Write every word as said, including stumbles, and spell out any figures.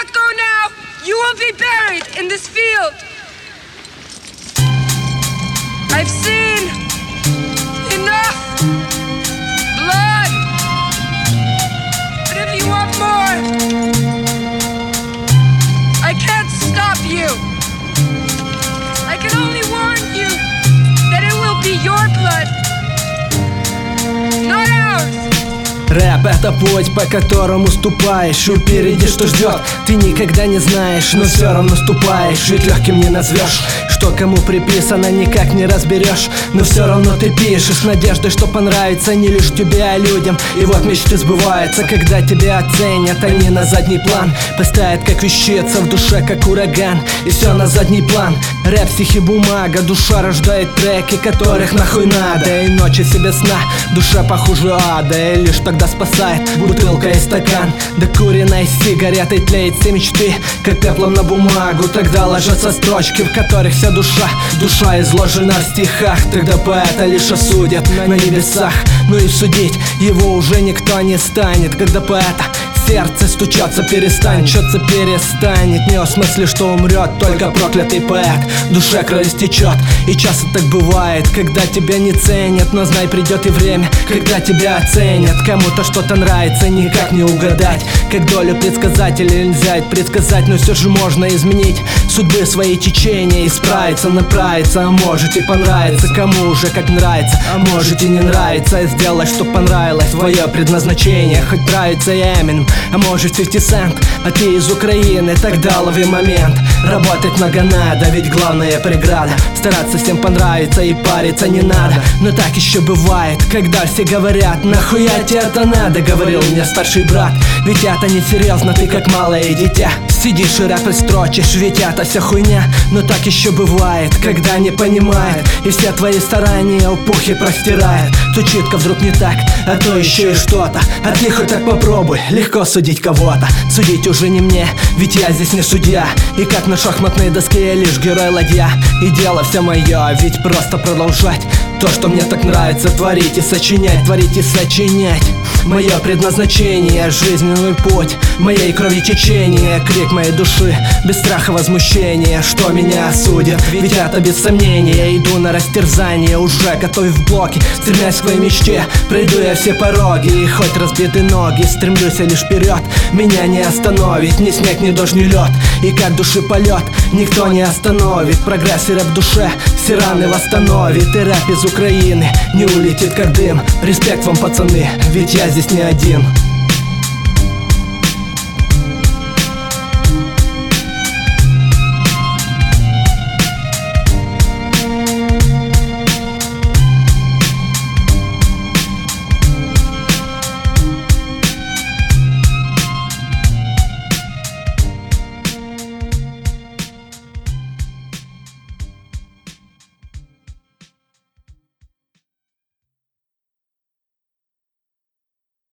not go now, you will be buried in this field. I've seen enough blood. But if you want more, I can't stop you. I can only warn you that it will be your blood, not ours. Рэп — это путь, по которому ступаешь, и впереди что ждет, ты никогда не знаешь, но все равно ступаешь, ведь легким не назовешь. Что кому приписано, никак не разберешь, но все равно ты пишешь с надеждой, что понравится не лишь тебе, а людям. И вот мечты сбываются, когда тебя оценят, они на задний план поставят как вещица, в душе как ураган, и все на задний план. Рэп, стихи, бумага, душа рождает треки, которых нахуй надо. И ночи себе сна, душа похуже ада, и лишь тогда спасает бутылка и стакан. Докуренной сигаретой тлеет все мечты, как пеплом на бумагу. Тогда ложатся строчки, в которых вся душа, душа изложена в стихах. Тогда поэта лишь осудят на небесах, но и судить его уже никто не станет. Когда поэта сердце стучаться перестанет, чется перестанет. Не в смысле, что умрет только проклятый поэт, в душе кровь стечет. И часто так бывает, когда тебя не ценят, но знай, придет и время, когда тебя оценят. Кому-то что-то нравится, никак не угадать, как долю предсказателя нельзя это предсказать, но все же можно изменить судьбы свои течения, исправиться, направиться, а может и понравится. Кому уже как нравится, а может и не нравится. Сделай, что понравилось, твое предназначение. Хоть нравится и Эминем, а может фифти сент, а ты из Украины, тогда лови момент. Работать много надо, ведь главная преграда стараться всем понравиться, и париться не надо. Но так еще бывает, когда все говорят: нахуя тебе это надо, говорил мне старший брат. Ведь это не серьезно, ты как малое дитя сидишь и рэп и строчишь, ведь это вся хуйня. Но так еще бывает, когда не понимает, и все твои старания в пухе простирает. То читка вдруг не так, а то еще и что-то. А ты хоть так попробуй, легко судить кого-то. Судить уже не мне, ведь я здесь не судья, и как на шахматной доске я лишь герой-ладья. И дело все мое, ведь просто продолжать то, что мне так нравится, творить и сочинять, творить и сочинять. Мое предназначение, жизненный путь, моей крови течение, крик моей души, без страха возмущения, что меня осудят, ведь это без сомнения. Иду на растерзание, уже готовив блоки, стремясь к своей мечте, пройду я все пороги. И хоть разбиты ноги, стремлюсь я лишь вперед, меня не остановит ни снег, ни дождь, ни лед. И как души полет, никто не остановит прогресс, и рэп в душе все раны восстановит. И рэп из Украины не улетит как дым. Респект вам, пацаны, ведь я здесь не один.